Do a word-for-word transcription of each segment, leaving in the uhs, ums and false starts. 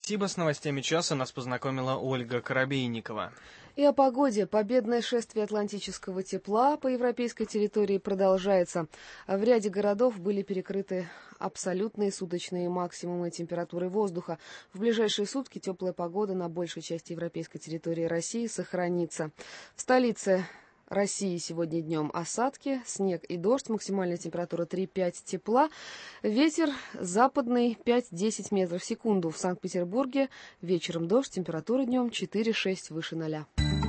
Спасибо. С новостями часа нас познакомила Ольга Коробейникова. И о погоде. Победное шествие атлантического тепла по европейской территории продолжается. В ряде городов были перекрыты абсолютные суточные максимумы температуры воздуха. В ближайшие сутки теплая погода на большей части европейской территории России сохранится. В столице России сегодня днем осадки, снег и дождь, максимальная температура три-пять тепла, ветер западный пять-десять метров в секунду. В Санкт-Петербурге вечером дождь, температура днем четыре-шесть выше ноля.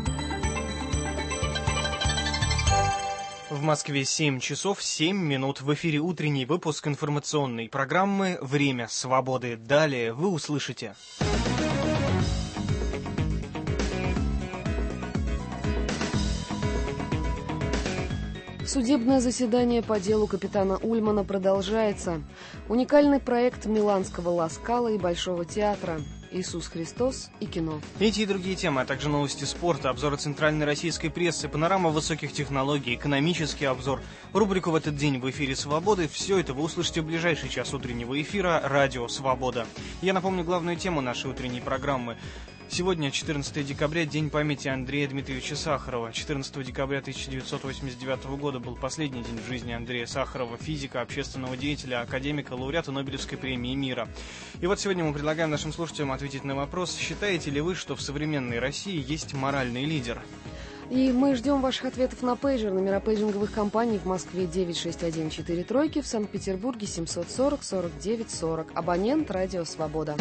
В Москве семь часов семь минут. В эфире утренний выпуск информационной программы «Время свободы». Далее вы услышите... Судебное заседание по делу капитана Ульмана продолжается. Уникальный проект Миланского Ла Скала и Большого театра. Иисус Христос и кино. Эти и другие темы, а также новости спорта, обзоры центральной российской прессы, панорама высоких технологий, экономический обзор, рубрику «В этот день» в эфире «Свободы». Все это вы услышите в ближайший час утреннего эфира «Радио Свобода». Я напомню главную тему нашей утренней программы. Сегодня, четырнадцатое декабря, день памяти Андрея Дмитриевича Сахарова. четырнадцатого декабря тысяча девятьсот восемьдесят девятого года был последний день в жизни Андрея Сахарова, физика, общественного деятеля, академика, лауреата Нобелевской премии мира. И вот сегодня мы предлагаем нашим слушателям ответить на вопрос: считаете ли вы, что в современной России есть моральный лидер? И мы ждем ваших ответов на пейджер. Номера пейджинговых компаний в Москве девять шесть один четыре тройки, в Санкт-Петербурге семьсот сорок сорок девять сорок. Абонент «Радио Свобода».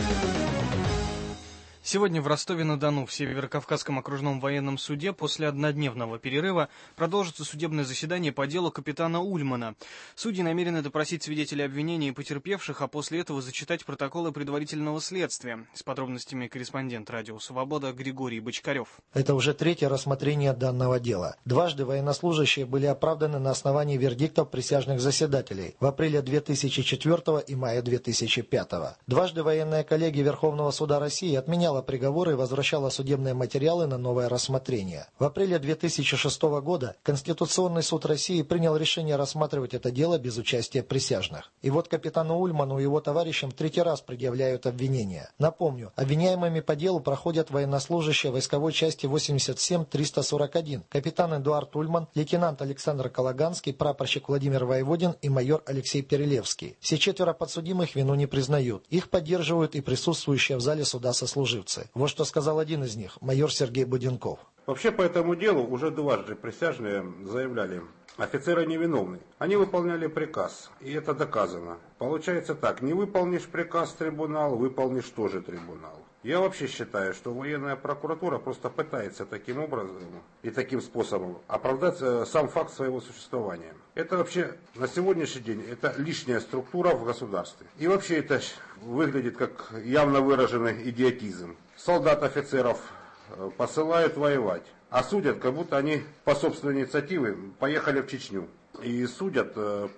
Сегодня в Ростове-на-Дону в Северокавказском окружном военном суде после однодневного перерыва продолжится судебное заседание по делу капитана Ульмана. Судьи намерены допросить свидетелей обвинения и потерпевших, а после этого зачитать протоколы предварительного следствия. С подробностями корреспондент «Радио Свобода» Григорий Бочкарев. Это уже третье рассмотрение данного дела. Дважды военнослужащие были оправданы на основании вердиктов присяжных заседателей в апреле две тысячи четвёртого и мае две тысячи пятого. Дважды военная коллегия Верховного суда России отменяла приговоры и возвращала судебные материалы на новое рассмотрение. В апреле две тысячи шестого года Конституционный суд России принял решение рассматривать это дело без участия присяжных. И вот капитану Ульману и его товарищам третий раз предъявляют обвинения. Напомню, обвиняемыми по делу проходят военнослужащие войсковой части восемьдесят семь триста сорок один, капитан Эдуард Ульман, лейтенант Александр Калаганский, прапорщик Владимир Воеводин и майор Алексей Перелевский. Все четверо подсудимых вину не признают. Их поддерживают и присутствующие в зале суда сослуживцы. Вот что сказал один из них, майор Сергей Буденков. Вообще по этому делу уже дважды присяжные заявляли: офицеры невиновны. Они выполняли приказ, и это доказано. Получается так: не выполнишь приказ трибунал, выполнишь тоже трибунал. Я вообще считаю, что военная прокуратура просто пытается таким образом и таким способом оправдать сам факт своего существования. Это вообще на сегодняшний день это лишняя структура в государстве. И вообще это выглядит как явно выраженный идиотизм. Солдат, офицеров посылают воевать, а судят, как будто они по собственной инициативе поехали в Чечню. И судят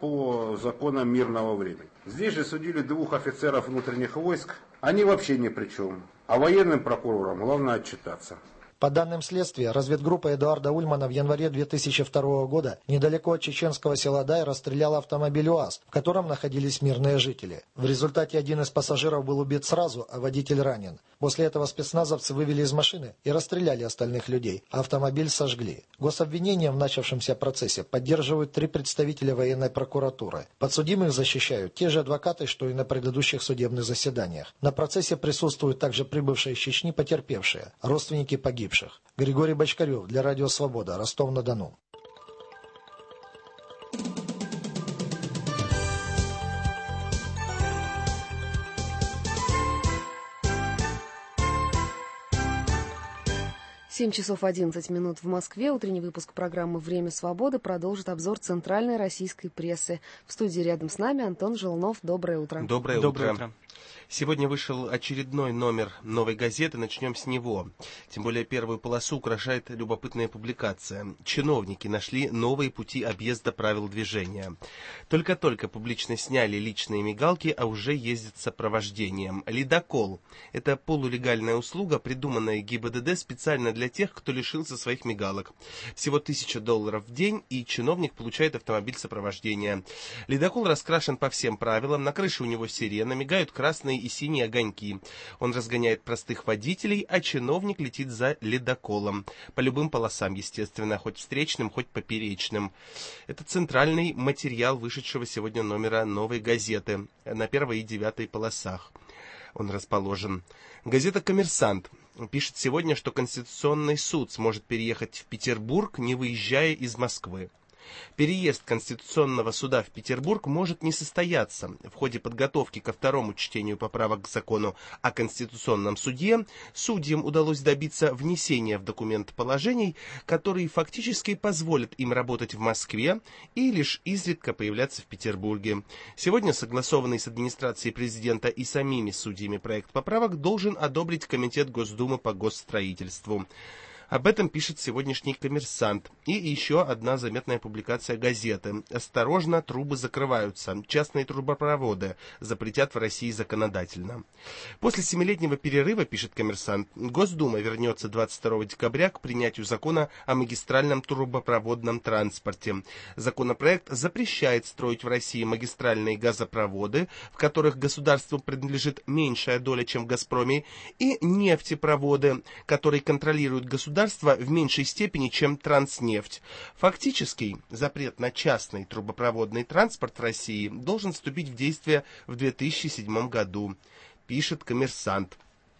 по законам мирного времени. Здесь же судили двух офицеров внутренних войск. Они вообще ни при чем. А военным прокурорам главное отчитаться. По данным следствия, разведгруппа Эдуарда Ульмана в январе две тысячи второго года недалеко от чеченского села Дай расстреляла автомобиль УАЗ, в котором находились мирные жители. В результате один из пассажиров был убит сразу, а водитель ранен. После этого спецназовцы вывели из машины и расстреляли остальных людей, а автомобиль сожгли. Гособвинение в начавшемся процессе поддерживают три представителя военной прокуратуры. Подсудимых защищают те же адвокаты, что и на предыдущих судебных заседаниях. На процессе присутствуют также прибывшие из Чечни потерпевшие, родственники погибших. Григорий Бочкарев для Радио Свобода, Ростов-на-Дону. семь часов одиннадцать минут в Москве. Утренний выпуск программы «Время свободы» продолжит обзор центральной российской прессы. В студии рядом с нами Антон Желнов. Доброе утро. Доброе, Доброе утро. утро. Сегодня вышел очередной номер «Новой газеты». Начнем с него. Тем более первую полосу украшает любопытная публикация. Чиновники нашли новые пути объезда правил движения. Только-только публично сняли личные мигалки, а уже ездят с сопровождением. Ледокол. Это полулегальная услуга, придуманная ГИБДД специально для тех, кто лишился своих мигалок. Всего тысяча долларов в день, и чиновник получает автомобиль сопровождения. Ледокол раскрашен по всем правилам. На крыше у него сирена, мигают красные красные и синие огоньки. Он разгоняет простых водителей, а чиновник летит за ледоколом. По любым полосам, естественно, хоть встречным, хоть поперечным. Это центральный материал вышедшего сегодня номера «Новой газеты» на первой и девятой полосах. Он расположен. Газета «Коммерсант» пишет сегодня, что Конституционный суд сможет переехать в Петербург, не выезжая из Москвы. Переезд Конституционного суда в Петербург может не состояться. В ходе подготовки ко второму чтению поправок к закону о Конституционном суде судьям удалось добиться внесения в документ положений, которые фактически позволят им работать в Москве и лишь изредка появляться в Петербурге. Сегодня согласованный с администрацией президента и самими судьями проект поправок должен одобрить Комитет Госдумы по госстроительству. Об этом пишет сегодняшний «Коммерсант». И еще одна заметная публикация газеты. «Осторожно, трубы закрываются. Частные трубопроводы запретят в России законодательно». После семилетнего перерыва, пишет «Коммерсант», Госдума вернется двадцать второго декабря к принятию закона о магистральном трубопроводном транспорте. Законопроект запрещает строить в России магистральные газопроводы, в которых государству принадлежит меньшая доля, чем в «Газпроме», и нефтепроводы, которые контролируют государство в меньшей степени, чем Транснефть. Фактически, запрет на частный трубопроводный транспорт в России должен вступить в действие в две тысячи седьмом году, пишет «Коммерсант».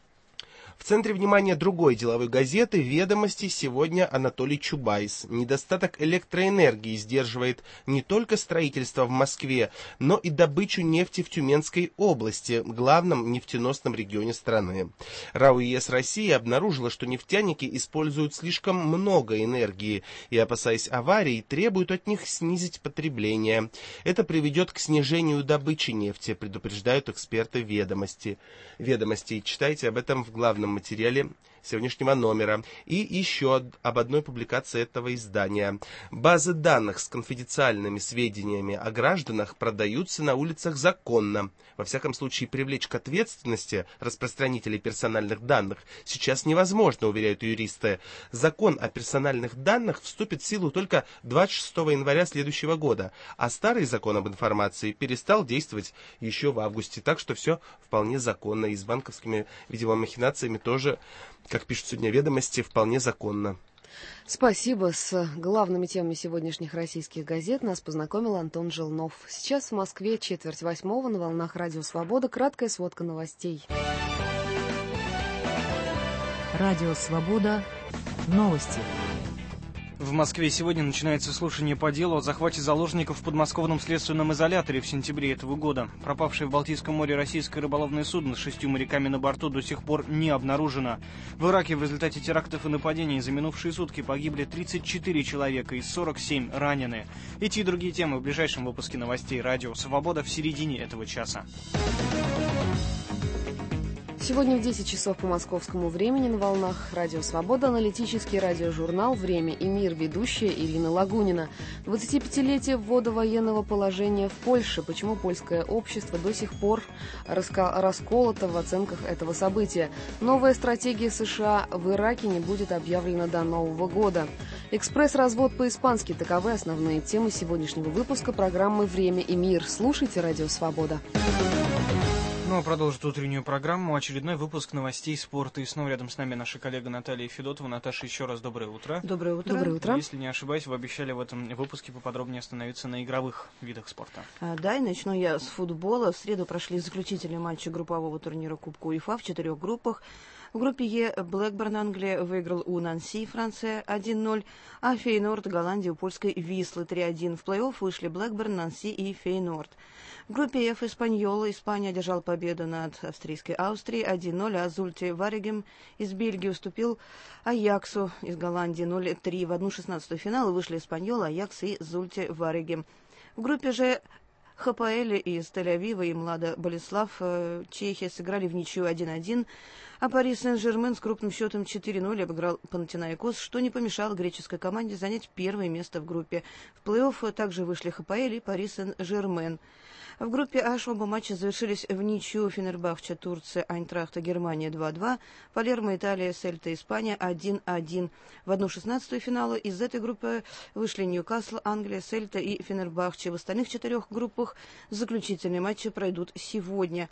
В центре внимания другой деловой газеты «Ведомости» сегодня Анатолий Чубайс. Недостаток электроэнергии сдерживает не только строительство в Москве, но и добычу нефти в Тюменской области, главном нефтеносном регионе страны. РАО ЕС России обнаружила, что нефтяники используют слишком много энергии и, опасаясь аварий, требуют от них снизить потребление. Это приведет к снижению добычи нефти, предупреждают эксперты «Ведомости». «Ведомости» читайте об этом в главном материале сегодняшнего номера. И еще об одной публикации этого издания. Базы данных с конфиденциальными сведениями о гражданах продаются на улицах законно. Во всяком случае, привлечь к ответственности распространителей персональных данных сейчас невозможно, уверяют юристы. Закон о персональных данных вступит в силу только двадцать шестого января следующего года, а старый закон об информации перестал действовать еще в августе. Так что все вполне законно. И с банковскими, видимо, махинациями тоже, как пишут сегодня «Ведомости», вполне законно. Спасибо. С главными темами сегодняшних российских газет нас познакомил Антон Желнов. Сейчас в Москве четверть восьмого, на волнах Радио Свобода. Краткая сводка новостей. Радио Свобода. Новости. В Москве сегодня начинается слушание по делу о захвате заложников в подмосковном следственном изоляторе в сентябре этого года. Пропавшее в Балтийском море российское рыболовное судно с шестью моряками на борту до сих пор не обнаружено. В Ираке в результате терактов и нападений за минувшие сутки погибли тридцать четыре человека и сорок семь ранены. Эти и другие темы в ближайшем выпуске новостей «Радио Свобода» в середине этого часа. Сегодня в десять часов по московскому времени на волнах Радио Свобода аналитический радиожурнал «Время и мир», ведущая Ирина Лагунина. двадцатипятилетие ввода военного положения в Польше. Почему польское общество до сих пор раска- расколото в оценках этого события. Новая стратегия США в Ираке не будет объявлена до Нового года. Экспресс-развод по-испански. Таковы основные темы сегодняшнего выпуска программы «Время и мир». Слушайте Радио Свобода. Ну а продолжит утреннюю программу очередной выпуск новостей спорта. И снова рядом с нами наша коллега Наталья Федотова. Наташа, еще раз доброе утро. Доброе утро. Доброе утро. Если не ошибаюсь, вы обещали в этом выпуске поподробнее остановиться на игровых видах спорта. А, да, и начну я с футбола. В среду прошли заключительные матчи группового турнира Кубка УЕФА в четырех группах. В группе Е Блэкберн Англия выиграл у Нанси Франция один ноль, а Фейнорд Голландия у польской Вислы три один. В плей-офф вышли Блэкберн, Нанси и Фейнорд. В группе Ф Испаньола Испания одержал победу над австрийской Австрией один ноль, а Зульте Варегем из Бельгии уступил Аяксу из Голландии ноль три. В одну шестнадцатую финала вышли Испаньола, Аякс и Зульте Варегем. В группе же ХПЛ из Тель-Авива и Млада Болеслав Чехия сыграли в ничью один один, а Пари Сен-Жермен с крупным счетом четыре ноль обыграл Панатинаикос, что не помешало греческой команде занять первое место в группе. В плей-офф также вышли ХПЛ и Пари Сен-Жермен. В группе H оба матча завершились в ничью. Фенербахче Турция, Айнтрахта Германия два два, Палермо Италия, Сельта Испания один один. В одну шестнадцатую финала из этой группы вышли Ньюкасл, Англия, Сельта и Фенербахче. В остальных четырех группах заключительные матчи пройдут сегодня.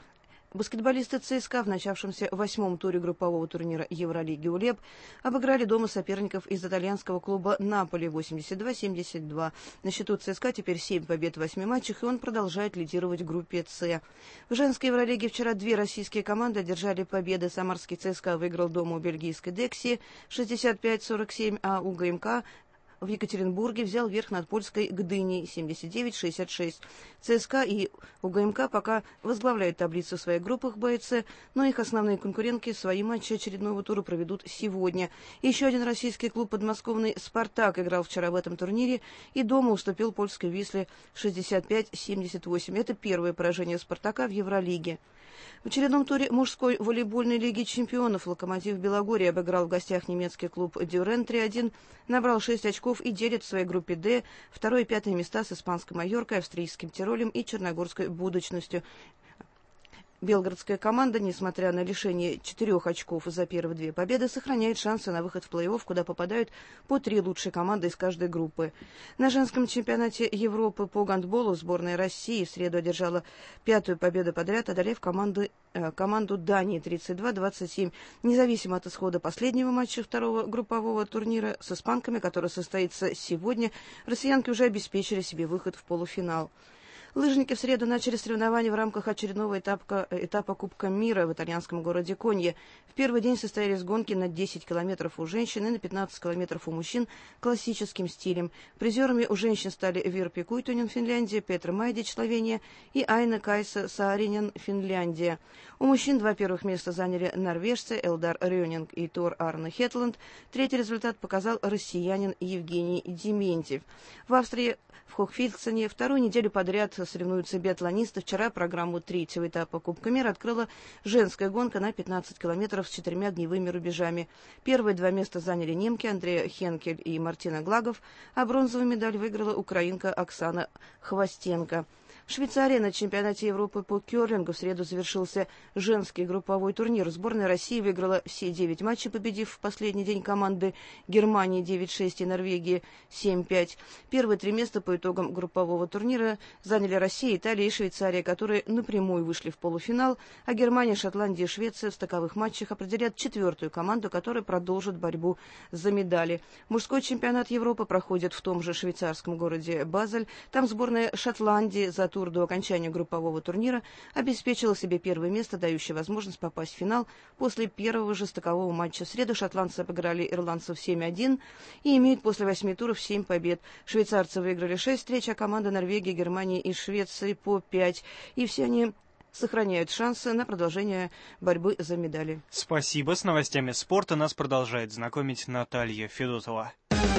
Баскетболисты ЦСКА в начавшемся восьмом туре группового турнира Евролиги УЛЕБ обыграли дома соперников из итальянского клуба Наполи восемьдесят два семьдесят два. На счету ЦСКА теперь семь побед в восьми матчах, и он продолжает лидировать в группе С. В женской Евролиге вчера две российские команды одержали победы. Самарский ЦСКА выиграл дома у бельгийской Декси шестьдесят пять сорок семь, а у ГМК в Екатеринбурге взял верх над польской Гдыней семьдесят девять шестьдесят шесть. ЦСКА и УГМК пока возглавляют таблицу в своих группах Б и С, но их основные конкурентки свои матчи очередного тура проведут сегодня. Еще один российский клуб, подмосковный «Спартак», играл вчера в этом турнире и дома уступил польской Висле шестьдесят пять семьдесят восемь. Это первое поражение «Спартака» в Евролиге. В очередном туре мужской волейбольной лиги чемпионов «Локомотив» Белогорье обыграл в гостях немецкий клуб «Дюрен» три один, набрал шесть очков и делит в своей группе «Д» второе и пятое места с испанской «Майоркой», австрийским «Тиролем» и черногорской «Будочностью». Белгородская команда, несмотря на лишение четырех очков за первые две победы, сохраняет шансы на выход в плей-офф, куда попадают по три лучшие команды из каждой группы. На женском чемпионате Европы по гандболу сборная России в среду одержала пятую победу подряд, одолев команды, э, команду Дании тридцать два двадцать семь. Независимо от исхода последнего матча второго группового турнира с испанками, который состоится сегодня, россиянки уже обеспечили себе выход в полуфинал. Лыжники в среду начали соревнования в рамках очередного этапа, этапа Кубка мира в итальянском городе Конье. В первый день состоялись гонки на десять километров у женщин и на пятнадцать километров у мужчин классическим стилем. Призерами у женщин стали Вирпи Куйтунен, Финляндия, Петра Майдич, Словения и Айна Кайса Сааринен, Финляндия. У мужчин два первых места заняли норвежцы Элдар Рёнинг и Тор Арне Хетланд. Третий результат показал россиянин Евгений Дементьев. В Австрии в Хохфильцене вторую неделю подряд соревнуются биатлонисты. Вчера программу третьего этапа Кубка мира открыла женская гонка на пятнадцать километров с четырьмя огневыми рубежами. Первые два места заняли немки Андрея Хенкель и Мартина Глагов, а бронзовую медаль выиграла украинка Оксана Хвостенко. В Швейцарии на чемпионате Европы по керлингу в среду завершился женский групповой турнир. Сборная России выиграла все девять матчей, победив в последний день команды Германии девять шесть и Норвегии семь пять. Первые три места по итогам группового турнира заняли Россия, Италия и Швейцария, которые напрямую вышли в полуфинал, а Германия, Шотландия и Швеция в стыковых матчах определят четвертую команду, которая продолжит борьбу за медали. Мужской чемпионат Европы проходит в том же швейцарском городе Базель. Там сборная Шотландии за тур до окончания группового турнира обеспечила себе первое место, дающее возможность попасть в финал после первого же стыкового матча. В среду шотландцы обыграли ирландцев семь один и имеют после восьми туров семь побед. Швейцарцы выиграли шесть встреч, а команда Норвегии, Германии и Швеции по пять. И все они сохраняют шансы на продолжение борьбы за медали. Спасибо. С новостями спорта нас продолжает знакомить Наталья Федотова.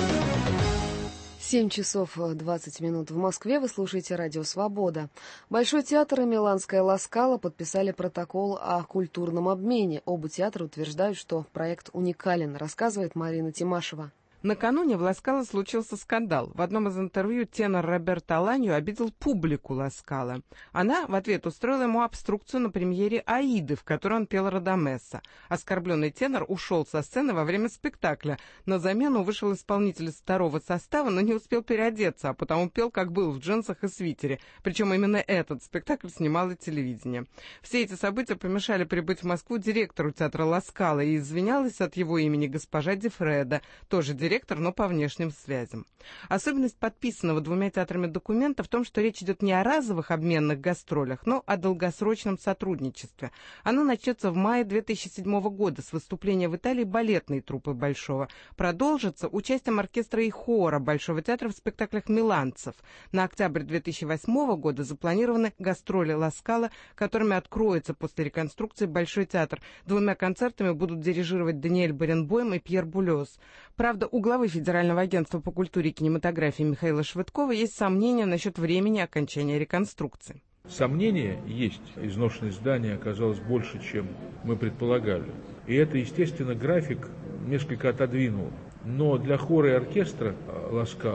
семь часов двадцать минут в Москве. Вы слушаете радио «Свобода». Большой театр и Миланская Ла Скала подписали протокол о культурном обмене. Оба театра утверждают, что проект уникален, рассказывает Марина Тимашева. Накануне в Ла Скала случился скандал. В одном из интервью тенор Роберто Аланьо обидел публику Ла Скала. Она в ответ устроила ему обструкцию на премьере «Аиды», в которой он пел Радамесса. Оскорбленный тенор ушел со сцены во время спектакля. На замену вышел исполнитель из второго состава, но не успел переодеться, а потому пел, как был, в джинсах и свитере. Причем именно этот спектакль снимало телевидение. Все эти события помешали прибыть в Москву директору театра Ла Скала, и извинялась от его имени госпожа Ди Фредо, тоже директор, директор, но по внешним связям. Особенность подписанного двумя театрами документа в том, что речь идет не о разовых обменных гастролях, но о долгосрочном сотрудничестве. Оно начнется в мае две тысячи седьмого года с выступления в Италии балетной труппы Большого. Продолжится участием оркестра и хора Большого театра в спектаклях «Миланцев». На октябрь две тысячи восьмого года запланированы гастроли Ла Скала, которыми откроется после реконструкции Большой театр. Двумя концертами будут дирижировать Даниэль Баренбойм и Пьер Булез. Правда, у главы Федерального агентства по культуре и кинематографии Михаила Швыдкова есть сомнения насчет времени окончания реконструкции. Сомнения есть. Изношенность здания оказалось больше, чем мы предполагали. И это, естественно, график несколько отодвинул. Но для хора и оркестра Ла Скала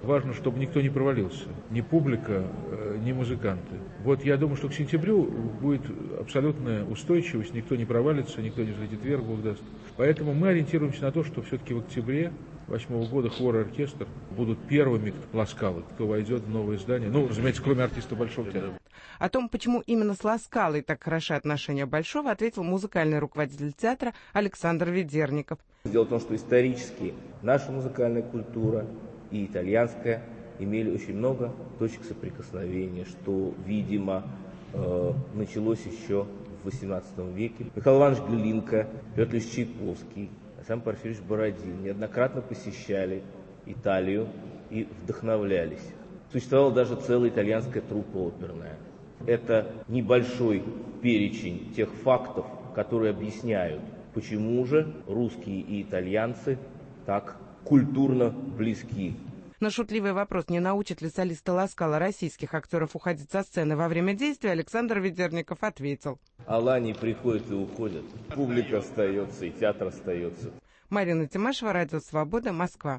Важно, чтобы никто не провалился. Ни публика, ни музыканты. Вот я думаю, что к сентябрю будет абсолютная устойчивость, никто не провалится, никто не взлетит вверх, Бог даст. Поэтому мы ориентируемся на то, что все-таки в октябре восьмого года хор и оркестр будут первыми Ласкалы, кто войдет в новое здание. Ну, разумеется, кроме артиста Большого театра. О том, почему именно с Ласкалой так хороши отношения Большого, ответил музыкальный руководитель театра Александр Ведерников. Дело в том, что исторически наша музыкальная культура и итальянская имели очень много точек соприкосновения, что, видимо, э, началось еще в восемнадцатом веке. Михаил Иванович Глинка, Петр Ильич Чайковский, Александр Порфирьевич Бородин неоднократно посещали Италию и вдохновлялись. Существовала даже целая итальянская труппа оперная. Это небольшой перечень тех фактов, которые объясняют, почему же русские и итальянцы так культурно близки. На шутливый вопрос, не научит ли солиста Ласкала российских актеров уходить со сцены во время действия, Александр Ведерников ответил. Алани приходят и уходят. Публика остается, и театр остается. Марина Тимашева, Радио Свобода, Москва.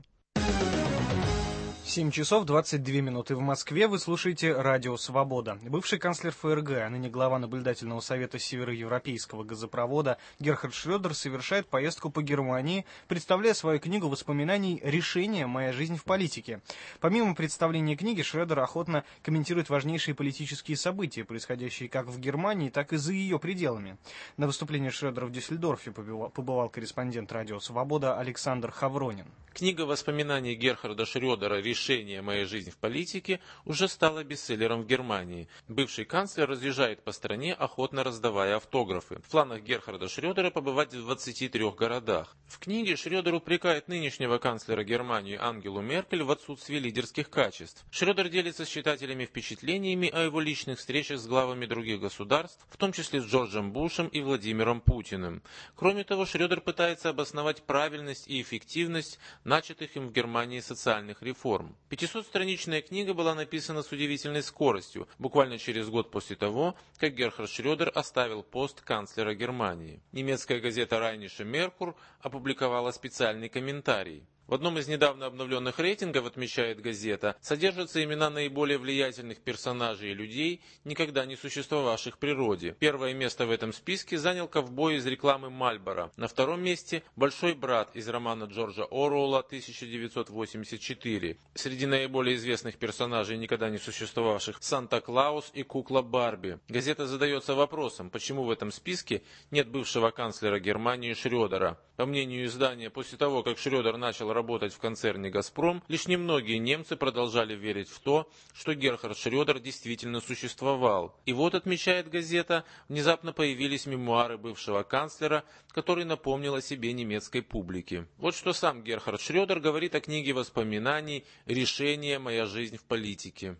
семь часов двадцать две минуты в Москве. Вы слушаете Радио Свобода. Бывший канцлер ФРГ, а ныне глава наблюдательного совета Североевропейского газопровода Герхард Шрёдер совершает поездку по Германии, представляя свою книгу воспоминаний «Решение. Моя жизнь в политике». Помимо представления книги, Шрёдер охотно комментирует важнейшие политические события, происходящие как в Германии, так и за ее пределами. На выступлении Шрёдера в Дюссельдорфе побывал корреспондент Радио Свобода Александр Хавронин. Книга воспоминаний Герхарда Шрёдера «Решение. Моя жизнь в политике» уже стала бестселлером в Германии. Бывший канцлер разъезжает по стране, охотно раздавая автографы. В планах Герхарда Шрёдера побывать в двадцати трёх городах. В книге Шрёдер упрекает нынешнего канцлера Германии Ангелу Меркель в отсутствии лидерских качеств. Шрёдер делится с читателями впечатлениями о его личных встречах с главами других государств, в том числе с Джорджем Бушем и Владимиром Путиным. Кроме того, Шрёдер пытается обосновать правильность и эффективность начатых им в Германии социальных реформ. пятисотстраничная книга была написана с удивительной скоростью, буквально через год после того, как Герхард Шрёдер оставил пост канцлера Германии. Немецкая газета Rheinische Merkur опубликовала специальный комментарий. В одном из недавно обновленных рейтингов, отмечает газета, содержатся имена наиболее влиятельных персонажей и людей, никогда не существовавших в природе. Первое место в этом списке занял ковбой из рекламы Мальборо. На втором месте большой брат из романа Джорджа Оруэлла тысяча девятьсот восемьдесят четыре. Среди наиболее известных персонажей, никогда не существовавших, Санта-Клаус и кукла Барби. Газета задается вопросом, почему в этом списке нет бывшего канцлера Германии Шрёдера. По мнению издания, после того, как Шрёдер начал работать в концерне «Газпром», лишь немногие немцы продолжали верить в то, что Герхард Шрёдер действительно существовал. И вот, отмечает газета, внезапно появились мемуары бывшего канцлера, который напомнил о себе немецкой публике. Вот что сам Герхард Шрёдер говорит о книге воспоминаний «Решение. Моя жизнь в политике».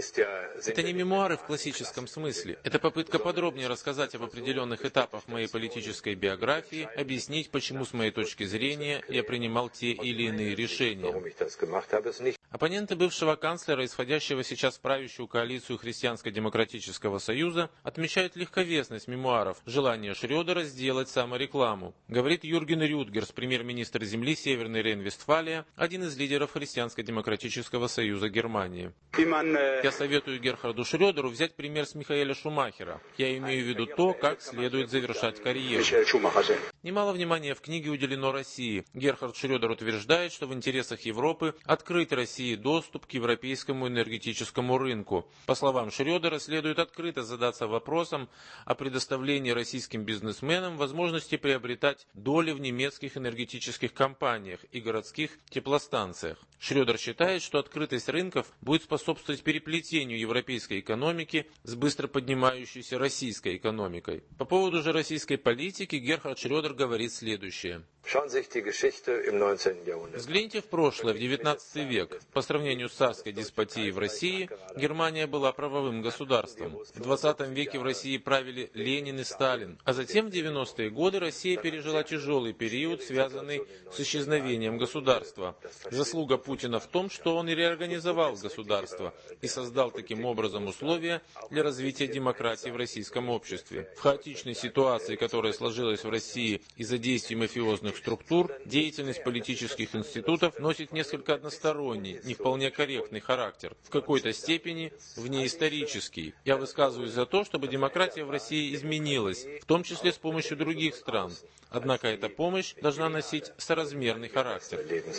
Это не мемуары в классическом смысле. Это попытка подробнее рассказать об определенных этапах моей политической биографии, объяснить, почему, с моей точки зрения, я принимал те или иные решения. Оппоненты бывшего канцлера, исходящего сейчас в правящую коалицию Христианско-демократического союза, отмечают легковесность мемуаров, желание Шрёдера сделать саморекламу. Говорит Юрген Рютгерс, премьер-министр земли Северной Рейн-Вестфалия, один из лидеров Христианско-демократического союза Германии. Я советую Герхарду Шрёдеру взять пример с Михаэля Шумахера. Я имею в виду то, как следует завершать карьеру. Немало внимания в книге уделено России. Герхард Шрёдер утверждает, что в интересах Европы открыть России доступ к европейскому энергетическому рынку. По словам Шрёдера, следует открыто задаться вопросом о предоставлении российским бизнесменам возможности приобретать доли в немецких энергетических компаниях и городских теплостанциях. Шрёдер считает, что открытость рынков будет способствовать переплетению европейской экономики с быстро поднимающейся российской экономикой. По поводу же российской политики Герхард Шрёдер говорит следующее. Взгляните в прошлое, в девятнадцатый век. По сравнению с царской деспотией в России, Германия была правовым государством. В двадцатом веке в России правили Ленин и Сталин, а затем в девяностые годы Россия пережила тяжелый период, связанный с исчезновением государства. Заслуга Путина в том, что он и реорганизовал государство и создал таким образом условия для развития демократии в российском обществе. В хаотичной ситуации, которая сложилась в России из-за действий мафиозных государственных структур, деятельность политических институтов носит несколько односторонний, не вполне корректный характер, в какой-то степени внеисторический. Я высказываюсь за то, чтобы демократия в России изменилась, в том числе с помощью других стран. Однако эта помощь должна носить соразмерный характер.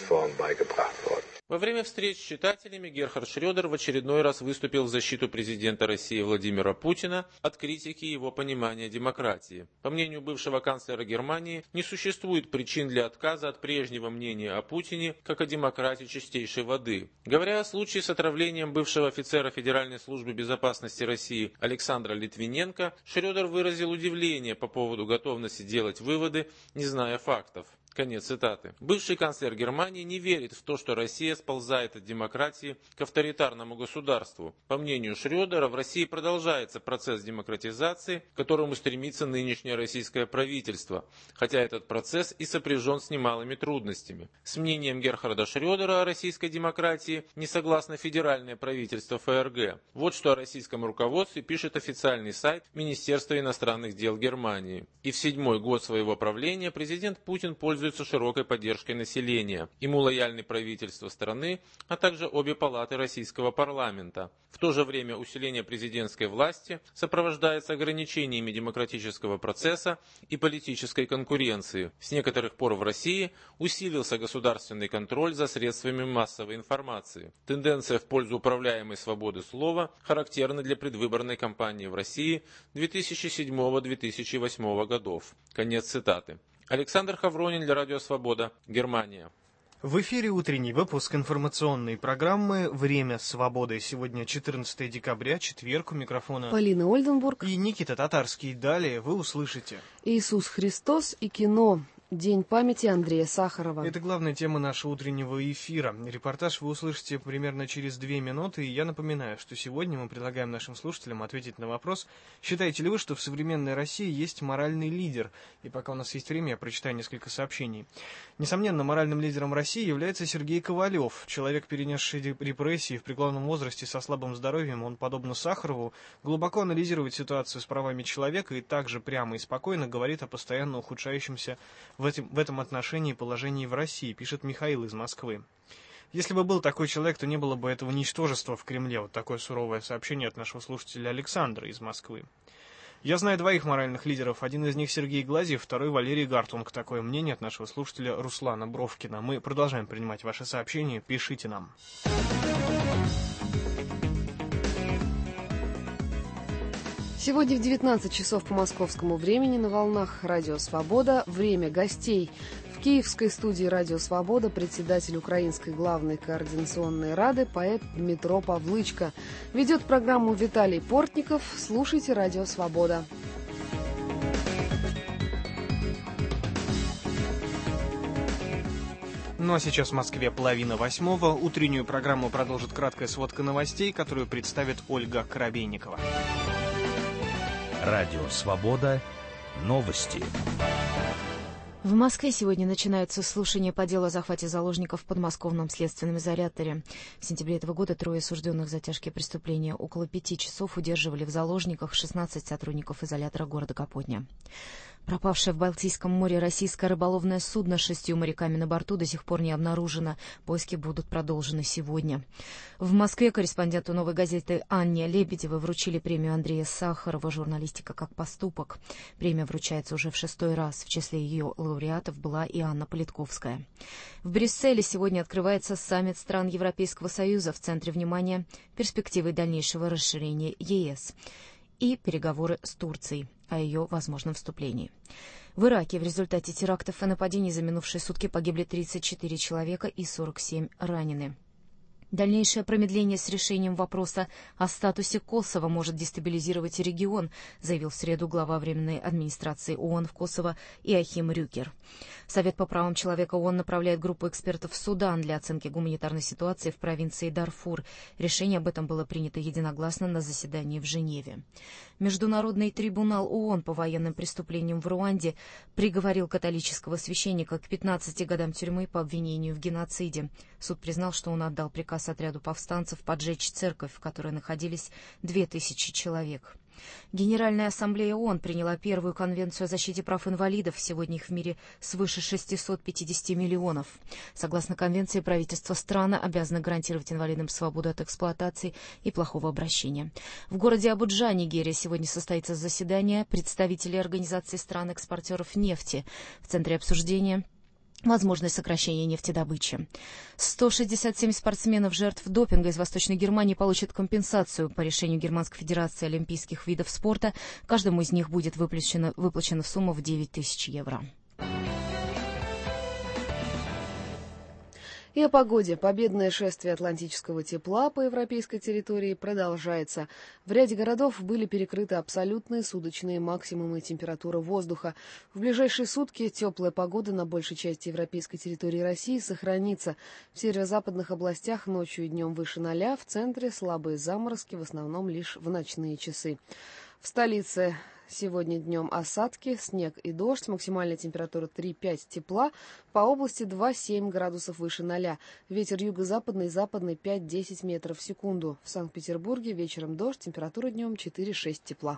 Во время встреч с читателями Герхард Шрёдер в очередной раз выступил в защиту президента России Владимира Путина от критики его понимания демократии. По мнению бывшего канцлера Германии, не существует причин для отказа от прежнего мнения о Путине как о демократии чистейшей воды. Говоря о случае с отравлением бывшего офицера Федеральной службы безопасности России Александра Литвиненко, Шрёдер выразил удивление по поводу готовности делать выводы, не зная фактов. Конец цитаты. Бывший канцлер Германии не верит в то, что Россия сползает от демократии к авторитарному государству. По мнению Шрёдера, в России продолжается процесс демократизации, к которому стремится нынешнее российское правительство, хотя этот процесс и сопряжен с немалыми трудностями. С мнением Герхарда Шрёдера о российской демократии не согласно федеральное правительство ФРГ. Вот что о российском руководстве пишет официальный сайт Министерства иностранных дел Германии. И в седьмой год своего правления президент Путин пользуется широкой поддержкой населения. Ему лояльны правительство страны, а также обе палаты российского парламента. В то же время усиление президентской власти сопровождается ограничениями демократического процесса и политической конкуренции. С некоторых пор в России усилился государственный контроль за средствами массовой информации. Тенденция в пользу управляемой свободы слова характерна для предвыборной кампании в России две тысячи седьмого — две тысячи восьмого годов. Конец цитаты. Александр Хавронин для Радио Свобода, Германия. В эфире утренний выпуск информационной программы «Время свободы». Сегодня четырнадцатое декабря, четверг, у микрофона Полина Ольденбург и Никита Татарский. Далее вы услышите Иисус Христос и кино. День памяти Андрея Сахарова. Это главная тема нашего утреннего эфира. Репортаж вы услышите примерно через две минуты. И я напоминаю, что сегодня мы предлагаем нашим слушателям ответить на вопрос: считаете ли вы, что в современной России есть моральный лидер? И пока у нас есть время, я прочитаю несколько сообщений. Несомненно, моральным лидером России является Сергей Ковалев. Человек, перенесший репрессии в преклонном возрасте со слабым здоровьем, он, подобно Сахарову, глубоко анализирует ситуацию с правами человека и также прямо и спокойно говорит о постоянно ухудшающемся в этом, в этом отношении положении в России, пишет Михаил из Москвы. Если бы был такой человек, то не было бы этого ничтожества в Кремле. Вот такое суровое сообщение от нашего слушателя Александра из Москвы. Я знаю двоих моральных лидеров. Один из них Сергей Глазьев, второй Валерий Гартунг. Такое мнение от нашего слушателя Руслана Бровкина. Мы продолжаем принимать ваши сообщения. Пишите нам. Сегодня в девятнадцать часов по московскому времени на волнах Радио Свобода «Время гостей». В киевской студии Радио Свобода председатель Украинской главной координационной рады поэт Дмитро Павлычко. Ведет программу Виталий Портников. Слушайте Радио Свобода. Ну а сейчас в Москве половина восьмого. Утреннюю программу продолжит краткая сводка новостей, которую представит Ольга Коробейникова. Радио Свобода. Новости. В Москве сегодня начинаются слушания по делу о захвате заложников в подмосковном следственном изоляторе. В сентябре этого года трое осужденных за тяжкие преступления около пяти часов удерживали в заложниках шестнадцать сотрудников изолятора города Капотня. Пропавшее в Балтийском море российское рыболовное судно с шестью моряками на борту до сих пор не обнаружено. Поиски будут продолжены сегодня. В Москве корреспонденту «Новой газеты» Анне Лебедевой вручили премию Андрея Сахарова «Журналистика как поступок». Премия вручается уже в шестой раз. В числе ее лауреатов была и Анна Политковская. В Брюсселе сегодня открывается саммит стран Европейского Союза. В центре внимания перспективы дальнейшего расширения ЕС и переговоры с Турцией о ее возможном вступлении. В Ираке в результате терактов и нападений за минувшие сутки погибли тридцать четыре человека и сорок семь ранены. Дальнейшее промедление с решением вопроса о статусе Косово может дестабилизировать регион, заявил в среду глава Временной администрации ООН в Косово Иохим Рюкер. Совет по правам человека ООН направляет группу экспертов в Судан для оценки гуманитарной ситуации в провинции Дарфур. Решение об этом было принято единогласно на заседании в Женеве. Международный трибунал ООН по военным преступлениям в Руанде приговорил католического священника к пятнадцати годам тюрьмы по обвинению в геноциде. Суд признал, что он отдал приказ отряду повстанцев поджечь церковь, в которой находились две тысячи человек. Генеральная ассамблея ООН приняла первую конвенцию о защите прав инвалидов. Сегодня их в мире свыше шестисот пятидесяти миллионов. Согласно конвенции, правительства стран обязаны гарантировать инвалидам свободу от эксплуатации и плохого обращения. В городе Абуджа, Нигерия, сегодня состоится заседание представителей Организации стран-экспортеров нефти. В центре обсуждения возможность сокращения нефтедобычи. сто шестьдесят семь спортсменов, жертв допинга из Восточной Германии, получат компенсацию. По решению Германской Федерации олимпийских видов спорта каждому из них будет выплачена, выплачена сумма в девять тысяч евро. И о погоде. Победное шествие атлантического тепла по европейской территории продолжается. В ряде городов были перекрыты абсолютные суточные максимумы температуры воздуха. В ближайшие сутки теплая погода на большей части европейской территории России сохранится. В северо-западных областях ночью и днем выше ноля, в центре слабые заморозки, в основном лишь в ночные часы. В столице сегодня днем осадки, снег и дождь. Максимальная температура три-пять тепла. По области два-семь градусов выше ноля. Ветер юго-западный, западный пять-десять метров в секунду. В Санкт-Петербурге вечером дождь, температура днем четыре-шесть тепла.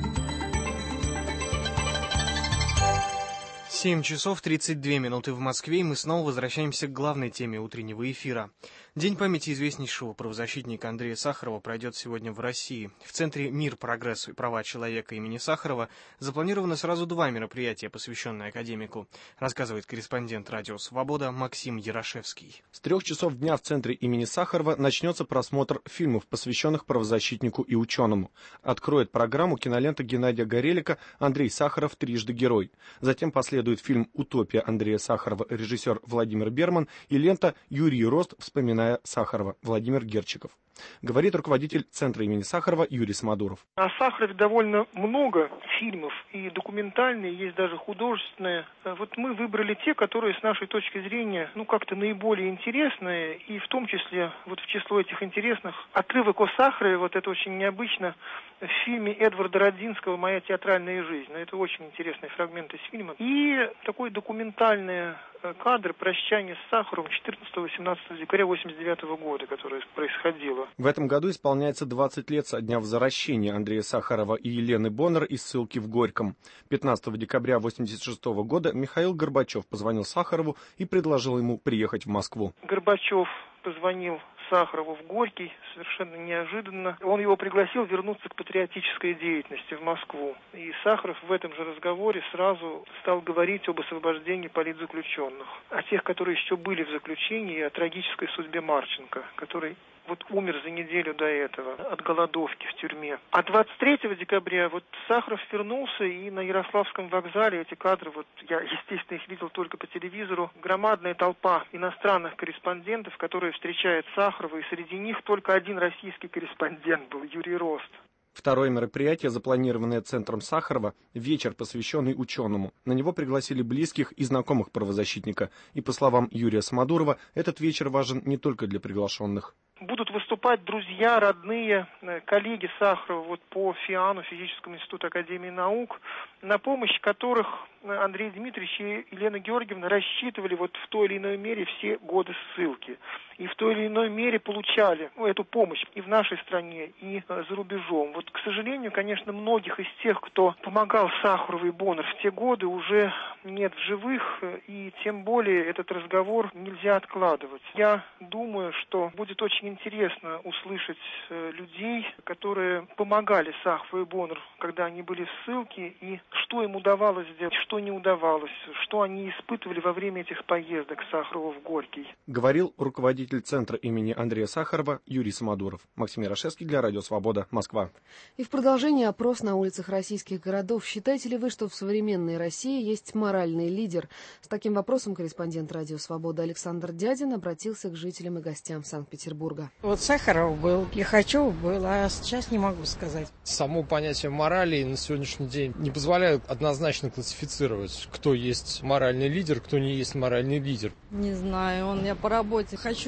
семь часов тридцать две минуты в Москве, и мы снова возвращаемся к главной теме утреннего эфира. День памяти известнейшего правозащитника Андрея Сахарова пройдет сегодня в России. В Центре «Мир, прогресс и права человека» имени Сахарова запланировано сразу два мероприятия, посвященные академику, рассказывает корреспондент «Радио Свобода» Максим Ярошевский. С трех часов дня в Центре имени Сахарова начнется просмотр фильмов, посвященных правозащитнику и ученому. Откроет программу кинолента Геннадия Горелика «Андрей Сахаров. Трижды герой». Затем последует фильм «Утопия» Андрея Сахарова, режиссер Владимир Берман, и лента «Юрий Рост. Вспоминая Сахарова», Владимир Герчиков. Говорит руководитель Центра имени Сахарова Юрий Самодуров. О Сахарове довольно много фильмов, и документальные, есть даже художественные. Вот мы выбрали те, которые с нашей точки зрения, ну, как-то наиболее интересные, и в том числе, вот в число этих интересных, отрывок о Сахарове, вот это очень необычно, в фильме Эдварда Родзинского «Моя театральная жизнь». Это очень интересный фрагмент из фильма. И такой документальный кадр прощания с Сахаровым четырнадцатого-семнадцатого декабря восемьдесят девятого года, которое происходило. В этом году исполняется двадцать лет со дня возвращения Андрея Сахарова и Елены Боннер из ссылки в Горьком. пятнадцатого декабря восемьдесят шестого года Михаил Горбачев позвонил Сахарову и предложил ему приехать в Москву. Горбачев позвонил Сахарову в Горький совершенно неожиданно. Он его пригласил вернуться к патриотической деятельности в Москву. И Сахаров в этом же разговоре сразу стал говорить об освобождении политзаключенных. О тех, которые еще были в заключении, и о трагической судьбе Марченко, который вот умер за неделю до этого от голодовки в тюрьме. А двадцать третьего декабря вот Сахаров вернулся, и на Ярославском вокзале эти кадры, вот я, естественно, их видел только по телевизору, громадная толпа иностранных корреспондентов, которые встречают Сахарова, и среди них только один российский корреспондент был, Юрий Рост. Второе мероприятие, запланированное Центром Сахарова, вечер, посвященный ученому. На него пригласили близких и знакомых правозащитника. И, по словам Юрия Самодурова, этот вечер важен не только для приглашенных. Будут выступать друзья, родные, коллеги Сахарова вот по ФИАНу, Физическому институту Академии наук, на помощь которых Андрей Дмитриевич и Елена Георгиевна рассчитывали вот в той или иной мере все годы ссылки. И в той или иной мере получали ну, эту помощь и в нашей стране, и э, за рубежом. Вот, к сожалению, конечно, многих из тех, кто помогал Сахарову и Боннер в те годы, уже нет в живых, и тем более этот разговор нельзя откладывать. Я думаю, что будет очень интересно услышать э, людей, которые помогали Сахарову и Боннер, когда они были в ссылке, и что им удавалось сделать, что не удавалось, что они испытывали во время этих поездок Сахарова в Горький. Говорил руководитель Центра имени Андрея Сахарова Юрий Самодуров. Максим Ярошевский для Радио Свобода, Москва. И в продолжение опрос на улицах российских городов. Считаете ли вы, что в современной России есть моральный лидер? С таким вопросом корреспондент Радио Свобода Александр Дядин обратился к жителям и гостям Санкт-Петербурга. Вот Сахаров был, Лихачев был, а сейчас не могу сказать. Само понятие морали на сегодняшний день не позволяет однозначно классифицировать, кто есть моральный лидер, кто не есть моральный лидер. Не знаю, он я по работе хочу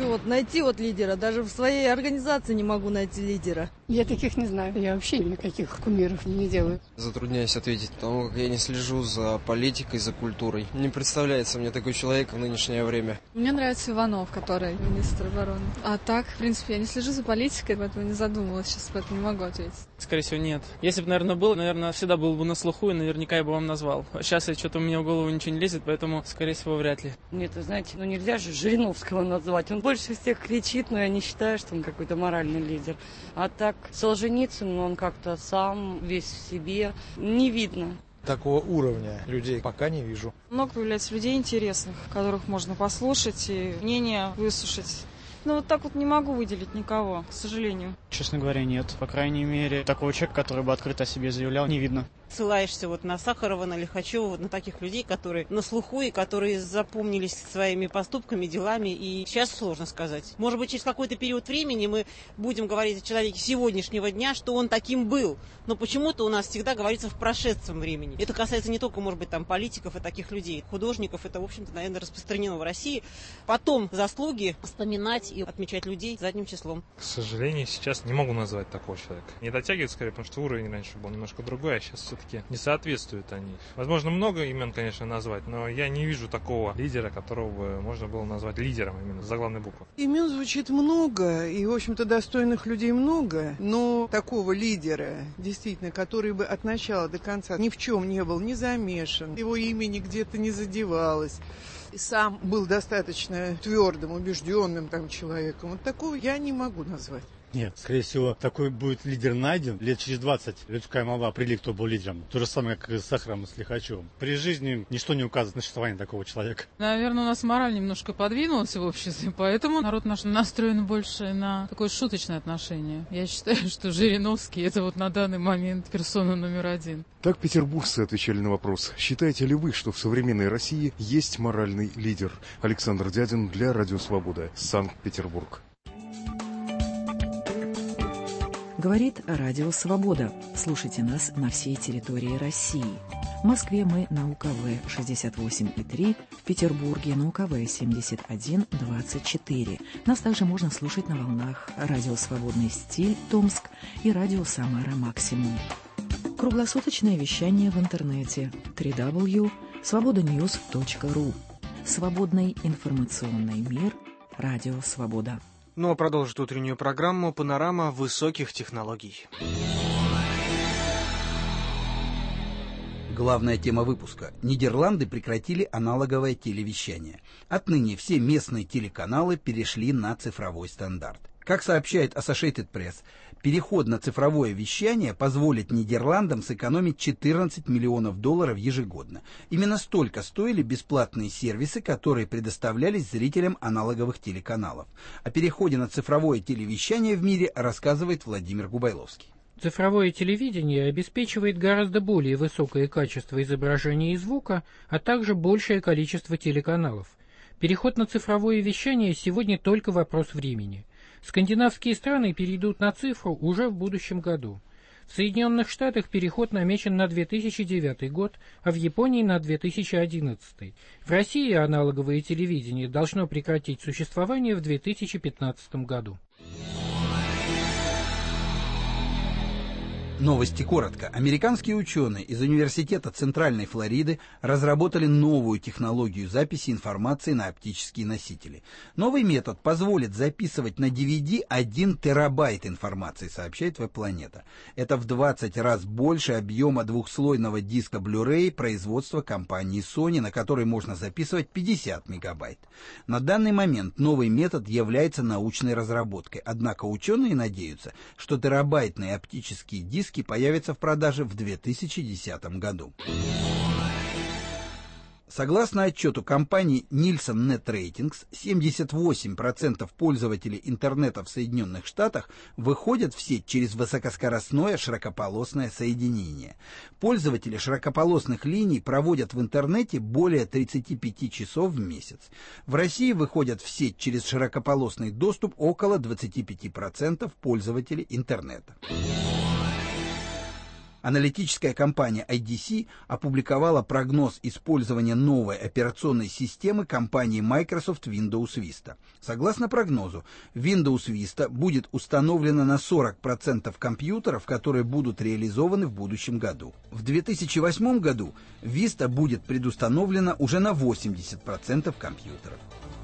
вот найти вот лидера. Даже в своей организации не могу найти лидера. Я таких не знаю. Я вообще никаких кумиров не делаю. Затрудняюсь ответить, потому как я не слежу за политикой, за культурой. Не представляется мне такой человек в нынешнее время. Мне нравится Иванов, который министр обороны. А так, в принципе, я не слежу за политикой, поэтому не задумывалась. Сейчас поэтому не могу ответить. Скорее всего, нет. Если бы, наверное, был, наверное, всегда был бы на слуху, и наверняка я бы вам назвал. Сейчас что-то у меня в голову ничего не лезет, поэтому, скорее всего, вряд ли. Нет, вы знаете, ну нельзя же Жириновского назвать. Он больше всех кричит, но я не считаю, что он какой-то моральный лидер. А так, Солженицын, он как-то сам, весь в себе, не видно. Такого уровня людей пока не вижу. Много появляется людей интересных, которых можно послушать и мнение выслушать. Ну, вот так вот не могу выделить никого, к сожалению. Честно говоря, нет. По крайней мере, такого человека, который бы открыто о себе заявлял, не видно. Ссылаешься вот на Сахарова, на Лихачева, вот на таких людей, которые на слуху и которые запомнились своими поступками, делами. И сейчас сложно сказать. Может быть, через какой-то период времени мы будем говорить о человеке сегодняшнего дня, что он таким был. Но почему-то у нас всегда говорится в прошедшем времени. Это касается не только, может быть, там политиков и таких людей. Художников это, в общем-то, наверное, распространено в России. Потом заслуги вспоминать и отмечать людей задним числом. К сожалению, сейчас не могу назвать такого человека. Не дотягивает, скорее, потому что уровень раньше был немножко другой, а сейчас все-таки не соответствуют они. Возможно, много имен, конечно, назвать, но я не вижу такого лидера, которого бы можно было назвать лидером именно с заглавной буквы. Имен звучит много, и, в общем-то, достойных людей много, но такого лидера, действительно, который бы от начала до конца ни в чем не был не замешан, его имени где-то не задевалось, сам был достаточно твердым, убежденным там человеком, вот такого я не могу назвать. Нет, скорее всего, такой будет лидер найден. Лет через двадцать людская молва определит, кто был лидером. То же самое, как и с Сахаровым, и с Лихачевым. При жизни ничто не указывает на существование такого человека. Наверное, у нас мораль немножко подвинулась в обществе, поэтому народ наш настроен больше на такое шуточное отношение. Я считаю, что Жириновский — это вот на данный момент персона номер один. Так петербуржцы отвечали на вопрос: считаете ли вы, что в современной России есть моральный лидер? Александр Дядин для Радио Свобода, Санкт-Петербург. Говорит Радио Свобода. Слушайте нас на всей территории России. В Москве мы на У Ка Вэ шестьдесят восемь и три, в Петербурге на У Ка Вэ семьдесят один двадцать четыре. Нас также можно слушать на волнах Радио Свободный стиль Томск и Радио Самара Максимум. Круглосуточное вещание в интернете дабл ю дабл ю дабл ю точка свобода ньюс точка ру. Свободный информационный мир. Радио Свобода. Ну а продолжит утреннюю программу «Панорама высоких технологий». Главная тема выпуска. Нидерланды прекратили аналоговое телевещание. Отныне все местные телеканалы перешли на цифровой стандарт. Как сообщает Associated Press, переход на цифровое вещание позволит Нидерландам сэкономить четырнадцать миллионов долларов ежегодно. Именно столько стоили бесплатные сервисы, которые предоставлялись зрителям аналоговых телеканалов. О переходе на цифровое телевещание в мире рассказывает Владимир Губайловский. Цифровое телевидение обеспечивает гораздо более высокое качество изображения и звука, а также большее количество телеканалов. Переход на цифровое вещание сегодня только вопрос времени. Скандинавские страны перейдут на цифру уже в будущем году. В Соединенных Штатах переход намечен на две тысячи девятый год, а в Японии на две тысячи одиннадцатый. В России аналоговое телевидение должно прекратить существование в две тысячи пятнадцатом году. Новости коротко. Американские ученые из Университета Центральной Флориды разработали новую технологию записи информации на оптические носители. Новый метод позволит записывать на ди ви ди один терабайт информации, сообщает Веб-Планета. Это в двадцать раз больше объема двухслойного диска Blu-ray производства компании Sony, на который можно записывать пятьдесят мегабайт. На данный момент новый метод является научной разработкой, однако ученые надеются, что терабайтные оптические диски появятся в продаже в две тысячи десятом году. Согласно отчету компании Nielsen Net Ratings, семьдесят восемь процентов пользователей интернета в Соединенных Штатах выходят в сеть через высокоскоростное широкополосное соединение. Пользователи широкополосных линий проводят в интернете более тридцати пяти часов в месяц. В России выходят в сеть через широкополосный доступ около двадцати пяти процентов пользователей интернета. Аналитическая компания ай ди си опубликовала прогноз использования новой операционной системы компании Microsoft Windows Vista. Согласно прогнозу, Windows Vista будет установлена на сорок процентов компьютеров, которые будут реализованы в будущем году. В две тысячи восьмом году Vista будет предустановлена уже на восемьдесят процентов компьютеров.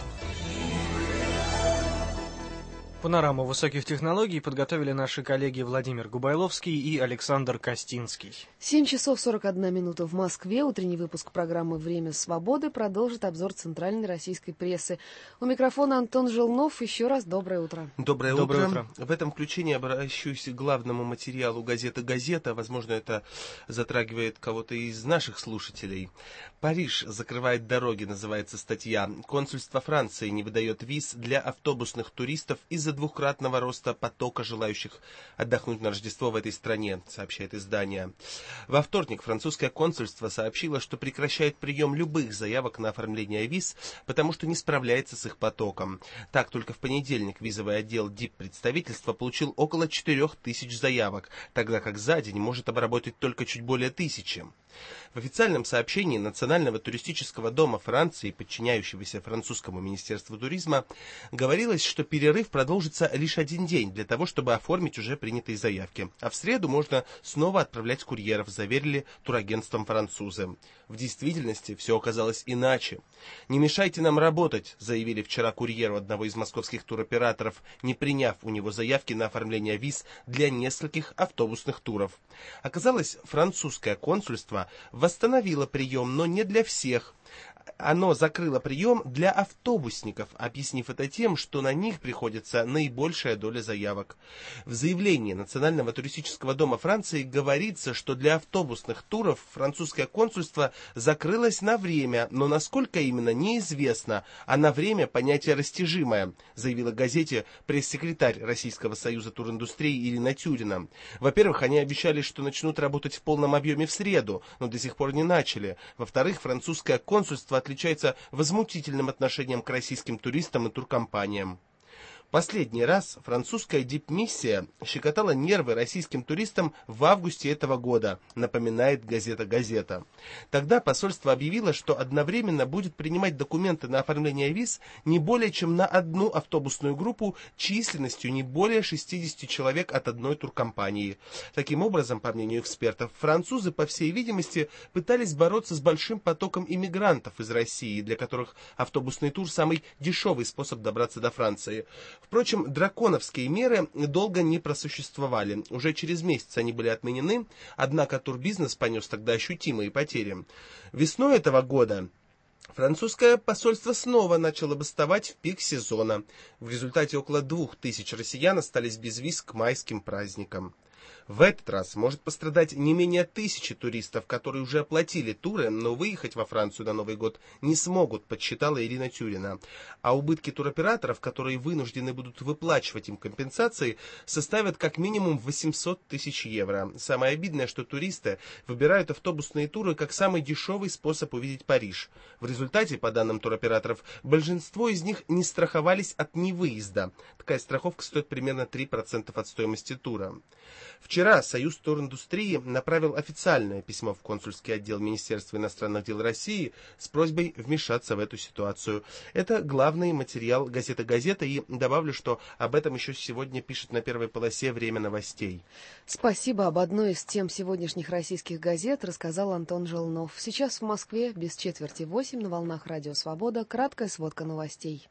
Панораму высоких технологий подготовили наши коллеги Владимир Губайловский и Александр Костинский. семь часов сорок одна минута в Москве. Утренний выпуск программы «Время свободы» продолжит обзор центральной российской прессы. У микрофона Антон Желнов. Еще раз доброе утро. Доброе, доброе утро. утро. В этом включении обращусь к главному материалу газеты «Газета». Возможно, это затрагивает кого-то из наших слушателей. «Париж закрывает дороги», называется статья. Консульство Франции не выдает виз для автобусных туристов из-за двукратного роста потока желающих отдохнуть на Рождество в этой стране, сообщает издание. Во вторник французское консульство сообщило, что прекращает прием любых заявок на оформление виз, потому что не справляется с их потоком. Так, только в понедельник визовый отдел диппредставительства получил около четырех тысяч заявок, тогда как за день может обработать только чуть более тысячи. В официальном сообщении Национального туристического дома Франции, подчиняющегося французскому министерству туризма, говорилось, что перерыв продолжится лишь один день для того, чтобы оформить уже принятые заявки. А в среду можно снова отправлять курьеров, заверили турагентством французы. В действительности все оказалось иначе. «Не мешайте нам работать», заявили вчера курьеру одного из московских туроператоров, не приняв у него заявки на оформление виз для нескольких автобусных туров. Оказалось, французское консульство восстановило прием, но не для всех. Оно закрыло прием для автобусников, объяснив это тем, что на них приходится наибольшая доля заявок. В заявлении Национального туристического дома Франции говорится, что для автобусных туров французское консульство закрылось на время, но насколько именно, неизвестно, а на время понятие растяжимое, заявила газете пресс-секретарь Российского союза туриндустрии Ирина Тюрина. Во-первых, они обещали, что начнут работать в полном объеме в среду, но до сих пор не начали. Во-вторых, французское консульство отличается возмутительным отношением к российским туристам и туркомпаниям. Последний раз французская дипмиссия щекотала нервы российским туристам в августе этого года, напоминает газета «Газета». Тогда посольство объявило, что одновременно будет принимать документы на оформление виз не более чем на одну автобусную группу численностью не более шестидесяти человек от одной туркомпании. Таким образом, по мнению экспертов, французы, по всей видимости, пытались бороться с большим потоком иммигрантов из России, для которых автобусный тур – самый дешевый способ добраться до Франции. Впрочем, драконовские меры долго не просуществовали. Уже через месяц они были отменены, однако турбизнес понес тогда ощутимые потери. Весной этого года французское посольство снова начало бастовать в пик сезона. В результате около двух тысяч россиян остались без виз к майским праздникам. В этот раз может пострадать не менее тысячи туристов, которые уже оплатили туры, но выехать во Францию на Новый год не смогут, подсчитала Ирина Тюрина. А убытки туроператоров, которые вынуждены будут выплачивать им компенсации, составят как минимум восемьсот тысяч евро. Самое обидное, что туристы выбирают автобусные туры как самый дешевый способ увидеть Париж. В результате, по данным туроператоров, большинство из них не страховались от невыезда. Такая страховка стоит примерно три процента от стоимости тура. Вчера Союз туриндустрии направил официальное письмо в консульский отдел Министерства иностранных дел России с просьбой вмешаться в эту ситуацию. Это главный материал газеты «Газета», и добавлю, что об этом еще сегодня пишет на первой полосе «Время новостей». Спасибо. Об одной из тем сегодняшних российских газет рассказал Антон Желнов. Сейчас в Москве без четверти восемь на волнах Радио Свобода. Краткая сводка новостей.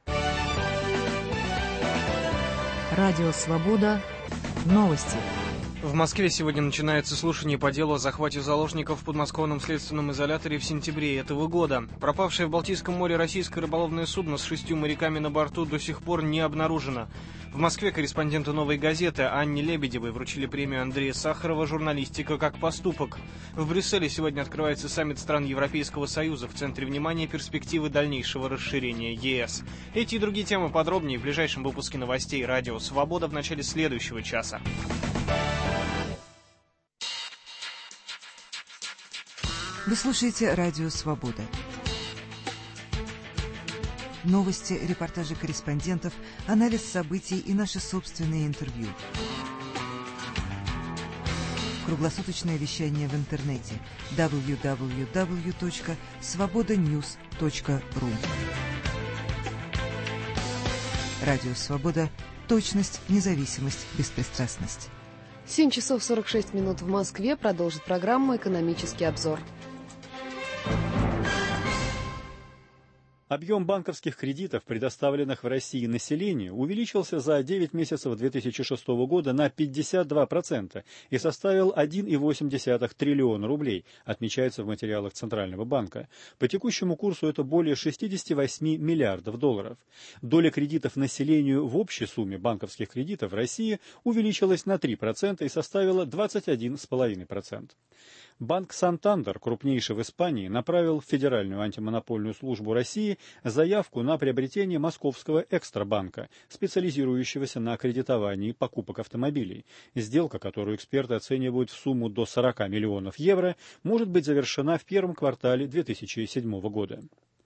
Радио Свобода. Новости. В Москве сегодня начинается слушание по делу о захвате заложников в подмосковном следственном изоляторе в сентябре этого года. Пропавшее в Балтийском море российское рыболовное судно с шестью моряками на борту до сих пор не обнаружено. В Москве корреспонденту «Новой газеты» Анне Лебедевой вручили премию Андрея Сахарова «Журналистика как поступок». В Брюсселе сегодня открывается саммит стран Европейского Союза. В центре внимания перспективы дальнейшего расширения ЕС. Эти и другие темы подробнее в ближайшем выпуске новостей «Радио Свобода» в начале следующего часа. Вы слушаете «Радио Свобода». Новости, репортажи корреспондентов, анализ событий и наши собственные интервью. Круглосуточное вещание в интернете дабл ю дабл ю дабл ю точка свобода ньюс точка ру. Радио «Свобода». Точность, независимость, беспристрастность. семь часов сорок шесть минут в Москве. Продолжит программа «Экономический обзор». Объем банковских кредитов, предоставленных в России населению, увеличился за девять месяцев две тысячи шестого года на пятьдесят два процента и составил один целых восемь десятых триллиона рублей, отмечается в материалах Центрального банка. По текущему курсу это более шестьдесят восемь миллиардов долларов. Доля кредитов населению в общей сумме банковских кредитов в России увеличилась на три процента и составила двадцать один целых пять десятых процента. Банк «Сантандер», крупнейший в Испании, направил в Федеральную антимонопольную службу России заявку на приобретение московского экстрабанка, специализирующегося на кредитовании покупок автомобилей. Сделка, которую эксперты оценивают в сумму до сорока миллионов евро, может быть завершена в первом квартале две тысячи седьмого года.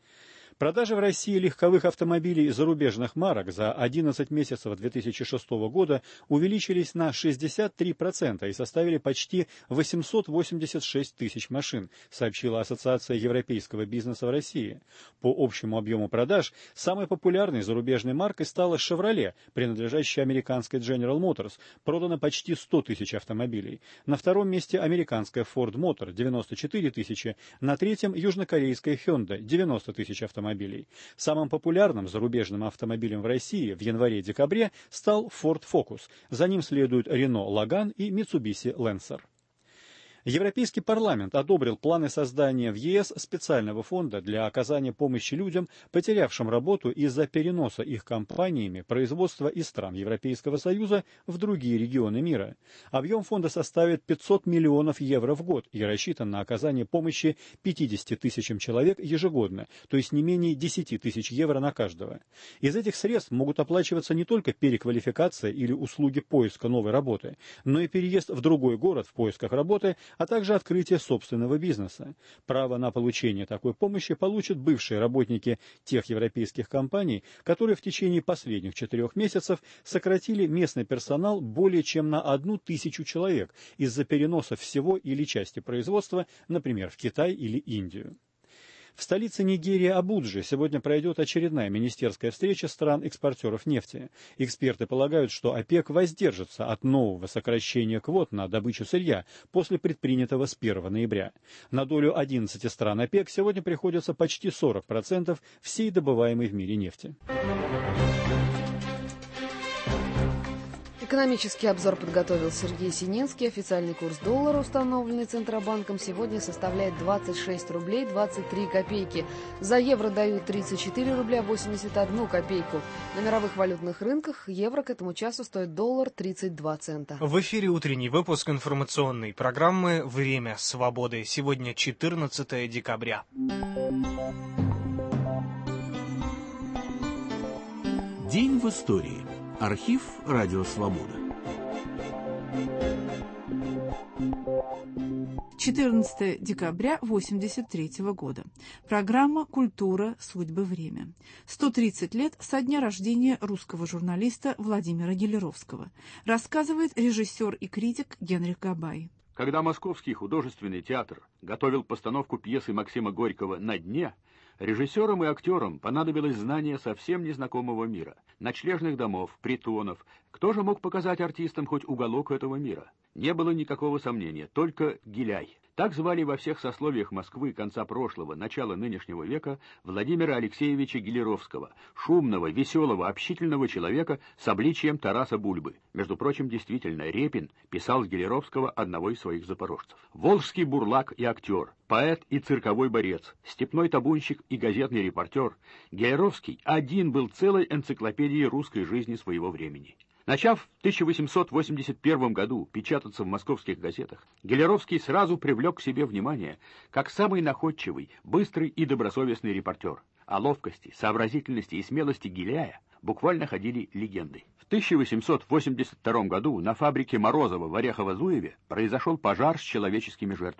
Продажи в России легковых автомобилей зарубежных марок за одиннадцать месяцев две тысячи шестого года увеличились на шестьдесят три процента и составили почти восемьсот восемьдесят шесть тысяч машин, сообщила Ассоциация европейского бизнеса в России. По общему объему продаж самой популярной зарубежной маркой стала «Шевроле», принадлежащая американской General Motors, продано почти сто тысяч автомобилей. На втором месте американская Ford Motor – девяносто четыре тысячи, на третьем южнокорейская Hyundai – девяносто тысяч автомобилей. Самым популярным зарубежным автомобилем в России в январе-декабре стал Ford Focus. За ним следуют Renault Logan и Mitsubishi Lancer. Европейский парламент одобрил планы создания в ЕС специального фонда для оказания помощи людям, потерявшим работу из-за переноса их компаниями производства из стран Европейского Союза в другие регионы мира. Объем фонда составит пятьсот миллионов евро в год и рассчитан на оказание помощи пятидесяти тысячам человек ежегодно, то есть не менее десяти тысяч евро на каждого. Из этих средств могут оплачиваться не только переквалификация или услуги поиска новой работы, но и переезд в другой город в поисках работы, а также открытие собственного бизнеса. Право на получение такой помощи получат бывшие работники тех европейских компаний, которые в течение последних четырех месяцев сократили местный персонал более чем на одну тысячу человек из-за переноса всего или части производства, например, в Китай или Индию. В столице Нигерии Абуджи сегодня пройдет очередная министерская встреча стран-экспортеров нефти. Эксперты полагают, что ОПЕК воздержится от нового сокращения квот на добычу сырья после предпринятого с первого ноября. На долю одиннадцати стран ОПЕК сегодня приходится почти сорок процентов всей добываемой в мире нефти. Экономический обзор подготовил Сергей Сининский. Официальный курс доллара, установленный Центробанком, сегодня составляет двадцать шесть рублей двадцать три копейки. За евро дают тридцать четыре рубля восемьдесят одну копейку. На мировых валютных рынках евро к этому часу стоит доллар тридцать два цента. В эфире утренний выпуск информационной программы «Время свободы». Сегодня четырнадцатое декабря. День в истории. Архив «Радио Свобода». четырнадцатое декабря восемьдесят третьего года. Программа «Культура. Судьбы. Время». сто тридцать лет со дня рождения русского журналиста Владимира Гелеровского. Рассказывает режиссер и критик Генрих Габай. Когда Московский художественный театр готовил постановку пьесы Максима Горького «На дне», режиссерам и актерам понадобилось знание совсем незнакомого мира. Ночлежных домов, притонов. Кто же мог показать артистам хоть уголок этого мира? Не было никакого сомнения, только Гиляй. Так звали во всех сословиях Москвы конца прошлого, начала нынешнего века Владимира Алексеевича Гелеровского, шумного, веселого, общительного человека с обличием Тараса Бульбы. Между прочим, действительно, Репин писал с Гелеровского одного из своих запорожцев. Волжский бурлак и актер, поэт и цирковой борец, степной табунщик и газетный репортер, Гелеровский один был целой энциклопедией русской жизни своего времени. Начав в тысяча восемьсот восемьдесят первом году печататься в московских газетах, Гелеровский сразу привлек к себе внимание как самый находчивый, быстрый и добросовестный репортер. О ловкости, сообразительности и смелости Гиляя буквально ходили легенды. В тысяча восемьсот восемьдесят втором году на фабрике Морозова в Орехово-Зуеве произошел пожар с человеческими жертвами.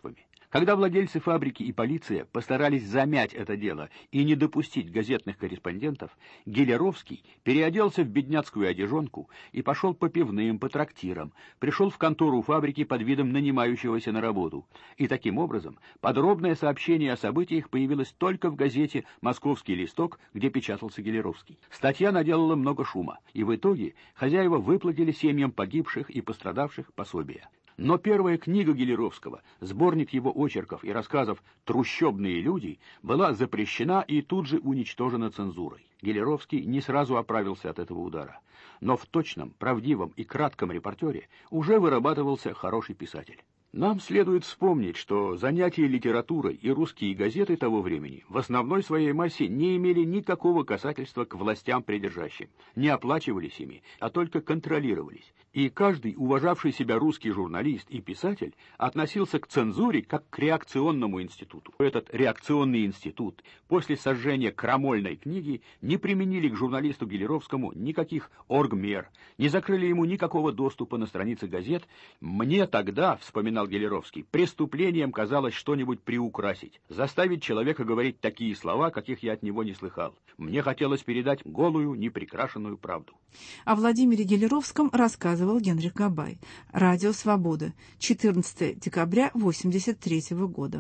Когда владельцы фабрики и полиция постарались замять это дело и не допустить газетных корреспондентов, Гелеровский переоделся в бедняцкую одежонку и пошел по пивным, по трактирам, пришел в контору фабрики под видом нанимающегося на работу. И таким образом подробное сообщение о событиях появилось только в газете «Московский листок», где печатался Гелеровский. Статья наделала много шума, и в итоге хозяева выплатили семьям погибших и пострадавших пособия. Но первая книга Гелеровского, сборник его очерков и рассказов «Трущобные люди», была запрещена и тут же уничтожена цензурой. Гелеровский не сразу оправился от этого удара. Но в точном, правдивом и кратком репортере уже вырабатывался хороший писатель. Нам следует вспомнить, что занятия литературой и русские газеты того времени в основной своей массе не имели никакого касательства к властям придержащим, не оплачивались ими, а только контролировались. И каждый уважавший себя русский журналист и писатель относился к цензуре как к реакционному институту. Этот реакционный институт после сожжения крамольной книги не применили к журналисту Гелеровскому никаких оргмер, не закрыли ему никакого доступа на страницы газет. Мне тогда, вспоминал Гелеровский, преступлением казалось что-нибудь приукрасить, заставить человека говорить такие слова, каких я от него не слыхал. Мне хотелось передать голую, неприкрашенную правду. О Владимире Гелеровском рассказывал Генрих Габай. Радио «Свобода», четырнадцатое декабря восемьдесят третьего года.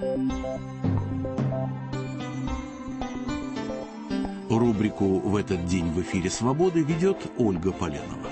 Рубрику «В этот день в эфире «Свободы» ведет Ольга Поленова.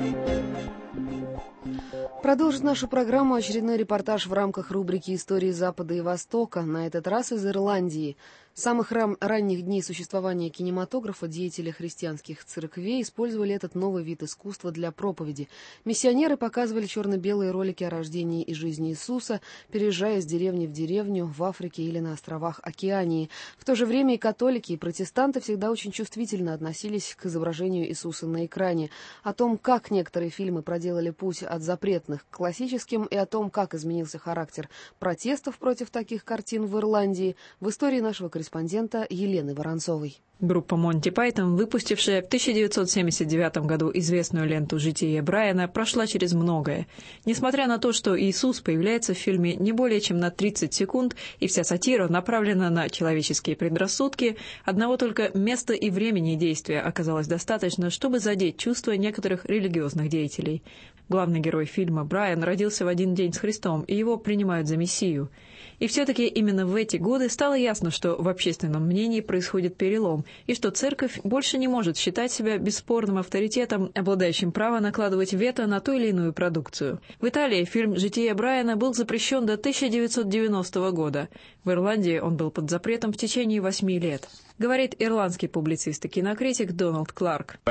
Продолжит нашу программу очередной репортаж в рамках рубрики «Истории Запада и Востока», на этот раз из Ирландии. С самых ран- ранних дней существования кинематографа деятели христианских церквей использовали этот новый вид искусства для проповеди. Миссионеры показывали черно-белые ролики о рождении и жизни Иисуса, переезжая из деревни в деревню в Африке или на островах Океании. В то же время и католики, и протестанты всегда очень чувствительно относились к изображению Иисуса на экране. О том, как некоторые фильмы проделали путь от запретных к классическим, и о том, как изменился характер протестов против таких картин в Ирландии, в истории нашего корреспондента Елены Воронцовой. Группа Монти Пайтон, выпустившая в тысяча девятьсот семьдесят девятом году известную ленту «Житие Брайана», прошла через многое. Несмотря на то, что Иисус появляется в фильме не более чем на тридцать секунд, и вся сатира направлена на человеческие предрассудки, одного только места и времени действия оказалось достаточно, чтобы задеть чувства некоторых религиозных деятелей. Главный герой фильма Брайан родился в один день с Христом, и его принимают за Мессию. И все-таки именно в эти годы стало ясно, что в общественном мнении происходит перелом, и что церковь больше не может считать себя бесспорным авторитетом, обладающим правом накладывать вето на ту или иную продукцию. В Италии фильм «Житие Брайана» был запрещен до тысяча девятьсот девяностого года. В Ирландии он был под запретом в течение восьми лет. Говорит ирландский публицист и кинокритик Дональд Кларк.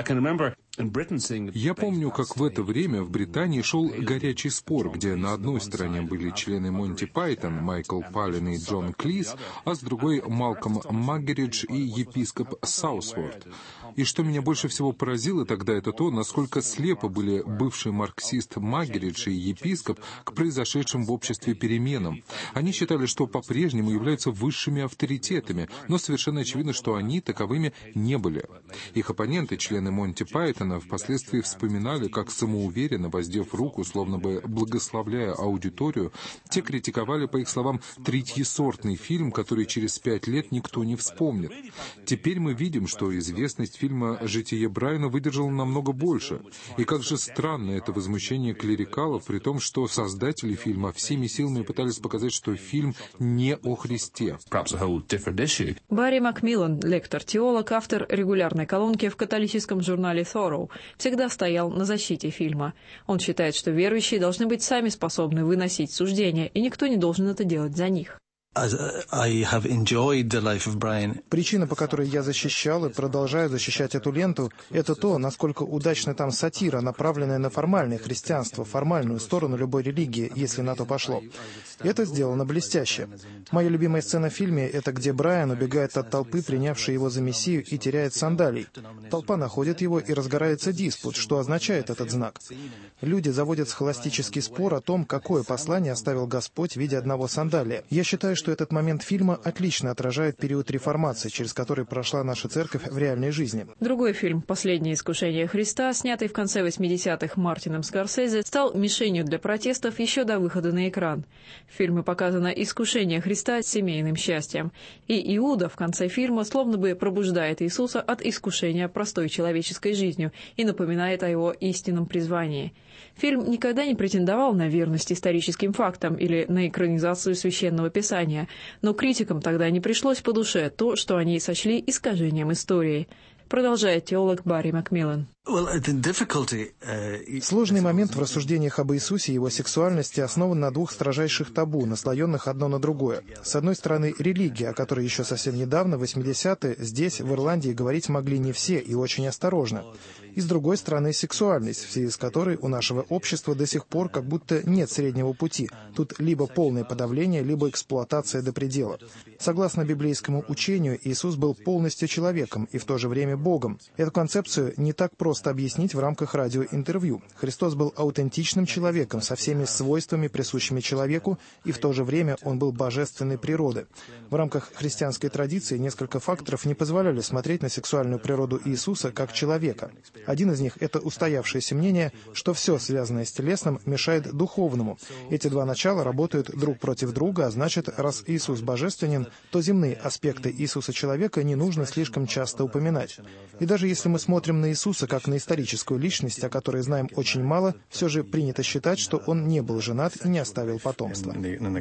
Я помню, как в это время в Британии шел горячий спор, где на одной стороне были члены Монти Пайтон, Майкл Паллен и Джон Клис, а с другой Малком Маггеридж и епископ Саусворт. И что меня больше всего поразило тогда, это то, насколько слепо были бывший марксист Маггеридж и епископ к произошедшим в обществе переменам. Они считали, что по-прежнему являются высшими авторитетами, но совершенно очевидно, что они таковыми не были. Их оппоненты, члены Монти Пайтона, впоследствии вспоминали, как самоуверенно, воздев руку, словно бы благословляя аудиторию, те критиковали, по их словам, третьесортный фильм, который через пять лет никто не вспомнит. Теперь мы видим, что известность фильма «Житие Брайана» выдержала намного больше. И как же странно это возмущение клерикалов, при том, что создатели фильма всеми силами пытались показать, что фильм не о Христе. Барри Макмиллан, лектор-теолог, автор регулярной колонки в католическом журнале Thorough, всегда стоял на защите фильма. Он считает, что верующие должны быть сами способны выносить суждения, и никто не должен это делать за них. Причина, по которой я защищал и продолжаю защищать эту ленту, это то, насколько удачна там сатира, направленная на формальное христианство, формальную сторону любой религии, если на то пошло. Это сделано блестяще. Моя любимая сцена в фильме — это где Брайан убегает от толпы, принявшей его за мессию, и теряет сандалий. Толпа находит его, и разгорается диспут. Что означает этот знак? Люди заводят схоластический спор о том, какое послание оставил Господь в виде одного сандалия. Я считаю, что этот момент фильма отлично отражает период реформации, через который прошла наша церковь в реальной жизни. Другой фильм «Последнее искушение Христа», снятый в конце восьмидесятых Мартином Скорсезе, стал мишенью для протестов еще до выхода на экран. В фильме показано искушение Христа семейным счастьем. И Иуда в конце фильма словно бы пробуждает Иисуса от искушения простой человеческой жизнью и напоминает о его истинном призвании. Фильм никогда не претендовал на верность историческим фактам или на экранизацию Священного Писания, но критикам тогда не пришлось по душе то, что они сочли искажением истории. Продолжает теолог Барри Макмиллан. Сложный момент в рассуждениях об Иисусе и его сексуальности основан на двух строжайших табу, наслоенных одно на другое. С одной стороны, религия, о которой еще совсем недавно, в восьмидесятые, здесь, в Ирландии, говорить могли не все и очень осторожно. И с другой стороны, сексуальность, в связи с которой у нашего общества до сих пор как будто нет среднего пути. Тут либо полное подавление, либо эксплуатация до предела. Согласно библейскому учению, Иисус был полностью человеком и в то же время Богом. Эту концепцию не так просто объяснить в рамках радиоинтервью. Христос был аутентичным человеком со всеми свойствами, присущими человеку, и в то же время он был божественной природы. В рамках христианской традиции несколько факторов не позволяли смотреть на сексуальную природу Иисуса как человека. Один из них — это устоявшееся мнение, что все, связанное с телесным, мешает духовному. Эти два начала работают друг против друга, а значит, раз Иисус божественен, то земные аспекты Иисуса человека не нужно слишком часто упоминать. И даже если мы смотрим на Иисуса как на историческую личность, о которой знаем очень мало, все же принято считать, что он не был женат и не оставил потомства.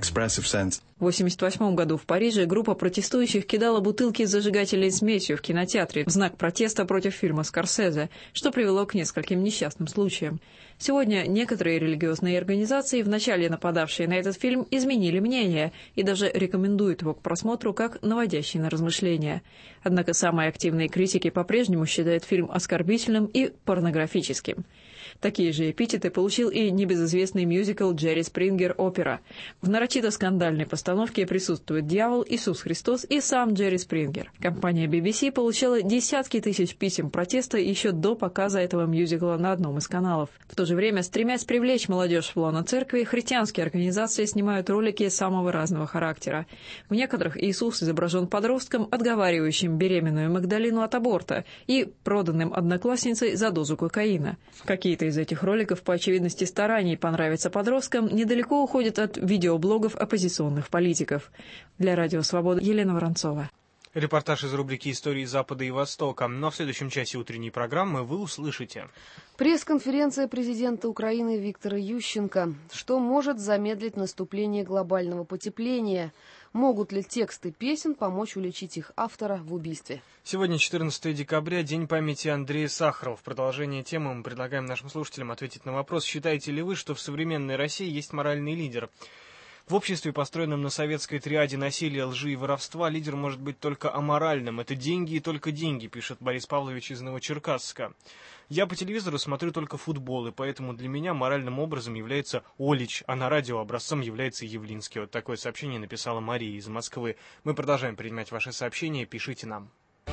В восемьдесят восьмом году в Париже группа протестующих кидала бутылки с зажигательной смесью в кинотеатре в знак протеста против фильма Скорсезе, что привело к нескольким несчастным случаям. Сегодня некоторые религиозные организации, вначале нападавшие на этот фильм, изменили мнение и даже рекомендуют его к просмотру как наводящий на размышления. Однако самые активные критики по-прежнему считают фильм оскорбительным и порнографическим. Такие же эпитеты получил и небезызвестный мюзикл «Джерри Спрингер. Опера». В нарочито скандальной постановке присутствует дьявол, Иисус Христос и сам Джерри Спрингер. Компания би би си получила десятки тысяч писем протеста еще до показа этого мюзикла на одном из каналов. В то же время, стремясь привлечь молодежь в лоно церкви, христианские организации снимают ролики самого разного характера. В некоторых Иисус изображен подростком, отговаривающим беременную Магдалину от аборта и проданным одноклассницей за дозу кокаина. Какие-то из этих роликов, по очевидности стараний понравиться подросткам, недалеко уходят от видеоблогов оппозиционных политиков. Для Радио Свобода Елена Воронцова. Репортаж из рубрики «Истории Запада и Востока». Но в следующем часе утренней программы вы услышите. Пресс-конференция президента Украины Виктора Ющенко. Что может замедлить наступление глобального потепления? Могут ли тексты песен помочь уличить их автора в убийстве? Сегодня четырнадцатое декабря, День памяти Андрея Сахарова. В продолжение темы мы предлагаем нашим слушателям ответить на вопрос: считаете ли вы, что в современной России есть моральный лидер? В обществе, построенном на советской триаде насилия, лжи и воровства, лидер может быть только аморальным. Это деньги и только деньги, пишет Борис Павлович из Новочеркасска. Я по телевизору смотрю только футбол, и поэтому для меня моральным образом является Олич, а на радио образцом является Явлинский. Вот такое сообщение написала Мария из Москвы. Мы продолжаем принимать ваши сообщения, пишите нам.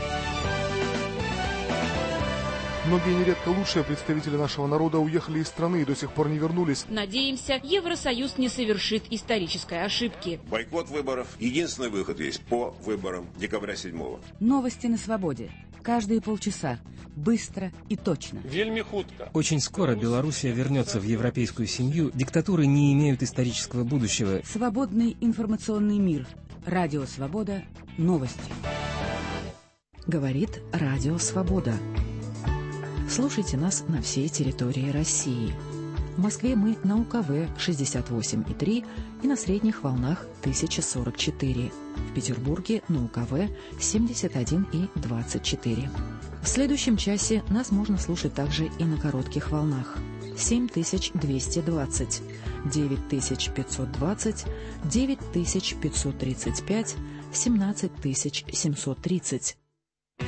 Многие нередко лучшие представители нашего народа уехали из страны и до сих пор не вернулись. Надеемся, Евросоюз не совершит исторической ошибки. Бойкот выборов. Единственный выход есть по выборам декабря седьмого. Новости на свободе. Каждые полчаса. Быстро и точно. Вельми хутко. Очень скоро Белоруссия вернется в европейскую семью. Диктатуры не имеют исторического будущего. Свободный информационный мир. Радио Свобода. Новости. Говорит Радио Свобода. Слушайте нас на всей территории России. В Москве мы на У Ка Вэ шестьдесят восемь и три и на средних волнах тысяча сорок четыре. В Петербурге на У Ка Вэ семьдесят один и двадцать четыре. В следующем часе нас можно слушать также и на коротких волнах. семь тысяч двести двадцать, девять тысяч пятьсот двадцать, девять тысяч пятьсот тридцать пять, семнадцать тысяч семьсот тридцать.